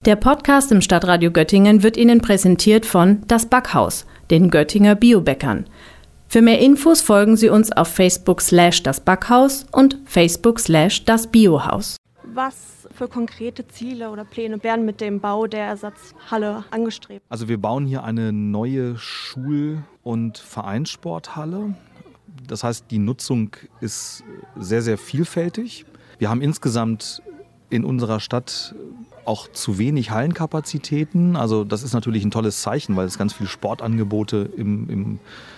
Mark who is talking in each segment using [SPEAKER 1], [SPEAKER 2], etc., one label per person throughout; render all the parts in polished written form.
[SPEAKER 1] Der Podcast im Stadtradio Göttingen wird Ihnen präsentiert von Das Backhaus, den Göttinger Biobäckern. Für mehr Infos folgen Sie uns auf Facebook/Das Backhaus und Facebook/Das Biohaus.
[SPEAKER 2] Was für konkrete Ziele oder Pläne werden mit dem Bau der Ersatzhalle angestrebt?
[SPEAKER 3] Also wir bauen hier eine neue Schul- und Vereinssporthalle. Das heißt, die Nutzung ist sehr, sehr vielfältig. Wir haben insgesamt in unserer Stadt auch zu wenig Hallenkapazitäten. Also das ist natürlich ein tolles Zeichen, weil es ganz viele Sportangebote in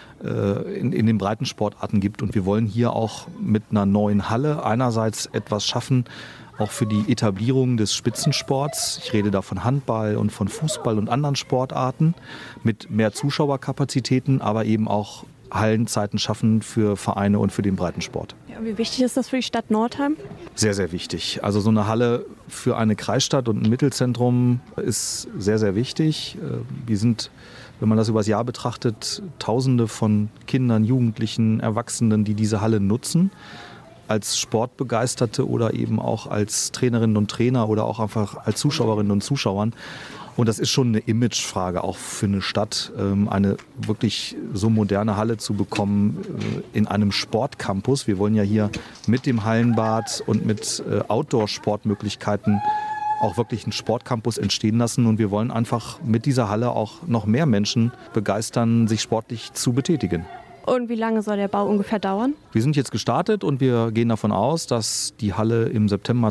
[SPEAKER 3] den Breitensportarten gibt. Und wir wollen hier auch mit einer neuen Halle einerseits etwas schaffen, auch für die Etablierung des Spitzensports. Ich rede da von Handball und von Fußball und anderen Sportarten mit mehr Zuschauerkapazitäten, aber eben auch Hallenzeiten schaffen für Vereine und für den Breitensport.
[SPEAKER 2] Ja, wie wichtig ist das für die Stadt Nordheim?
[SPEAKER 3] Sehr, sehr wichtig. Also so eine Halle für eine Kreisstadt und ein Mittelzentrum ist sehr, sehr wichtig. Wir sind, wenn man das übers Jahr betrachtet, Tausende von Kindern, Jugendlichen, Erwachsenen, die diese Halle nutzen. Als Sportbegeisterte oder eben auch als Trainerinnen und Trainer oder auch einfach als Zuschauerinnen und Zuschauern. Und das ist schon eine Imagefrage auch für eine Stadt, eine wirklich so moderne Halle zu bekommen in einem Sportcampus. Wir wollen ja hier mit dem Hallenbad und mit Outdoor-Sportmöglichkeiten auch wirklich einen Sportcampus entstehen lassen. Und wir wollen einfach mit dieser Halle auch noch mehr Menschen begeistern, sich sportlich zu betätigen.
[SPEAKER 2] Und wie lange soll der Bau ungefähr dauern?
[SPEAKER 3] Wir sind jetzt gestartet und wir gehen davon aus, dass die Halle im September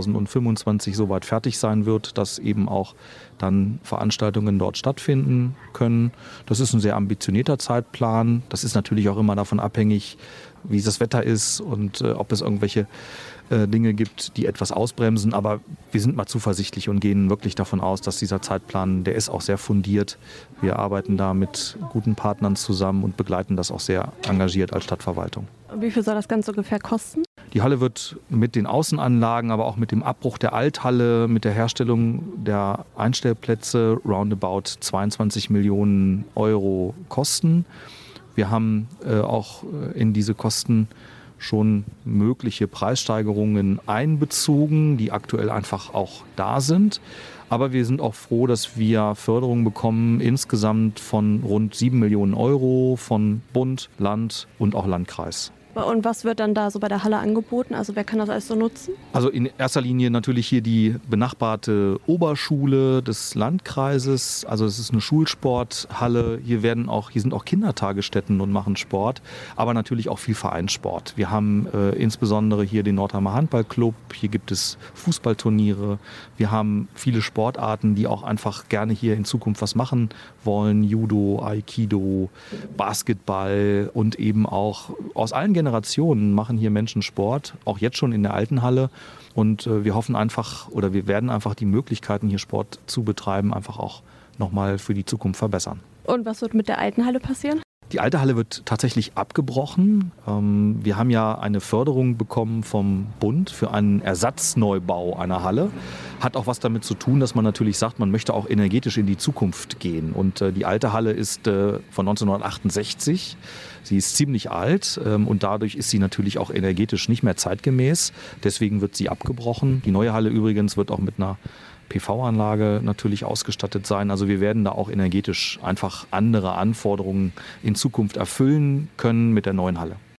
[SPEAKER 3] 2025 soweit fertig sein wird, dass eben auch dann Veranstaltungen dort stattfinden können. Das ist ein sehr ambitionierter Zeitplan. Das ist natürlich auch immer davon abhängig, wie das Wetter ist und ob es irgendwelche Dinge gibt, die etwas ausbremsen. Aber wir sind mal zuversichtlich und gehen wirklich davon aus, dass dieser Zeitplan, der ist auch sehr fundiert. Wir arbeiten da mit guten Partnern zusammen und begleiten das auch sehr engagiert als Stadtverwaltung.
[SPEAKER 2] Wie viel soll das Ganze ungefähr kosten?
[SPEAKER 3] Die Halle wird mit den Außenanlagen, aber auch mit dem Abbruch der Althalle, mit der Herstellung der Einstellplätze roundabout 22 Millionen Euro kosten. Wir haben auch in diese Kosten schon mögliche Preissteigerungen einbezogen, die aktuell einfach auch da sind. Aber wir sind auch froh, dass wir Förderungen bekommen, insgesamt von rund 7 Millionen Euro von Bund, Land und auch Landkreis.
[SPEAKER 2] Und was wird dann da so bei der Halle angeboten? Also wer kann das alles so nutzen?
[SPEAKER 3] Also in erster Linie natürlich hier die benachbarte Oberschule des Landkreises. Also es ist eine Schulsporthalle. Hier sind auch Kindertagesstätten und machen Sport, aber natürlich auch viel Vereinssport. Wir haben insbesondere hier den Nordheimer Handballclub. Hier gibt es Fußballturniere. Wir haben viele Sportarten, die auch einfach gerne hier in Zukunft was machen wollen. Judo, Aikido, Basketball und eben auch aus allen Generationen machen hier Menschen Sport, auch jetzt schon in der alten Halle. Und wir hoffen einfach, oder wir werden einfach die Möglichkeiten, hier Sport zu betreiben, einfach auch nochmal für die Zukunft verbessern.
[SPEAKER 2] Und was wird mit der alten Halle passieren?
[SPEAKER 3] Die alte Halle wird tatsächlich abgebrochen. Wir haben ja eine Förderung bekommen vom Bund für einen Ersatzneubau einer Halle. Hat auch was damit zu tun, dass man natürlich sagt, man möchte auch energetisch in die Zukunft gehen. Und die alte Halle ist von 1968. Sie ist ziemlich alt und dadurch ist sie natürlich auch energetisch nicht mehr zeitgemäß. Deswegen wird sie abgebrochen. Die neue Halle übrigens wird auch mit einer PV-Anlage natürlich ausgestattet sein. Also wir werden da auch energetisch einfach andere Anforderungen in Zukunft erfüllen können mit der neuen Halle.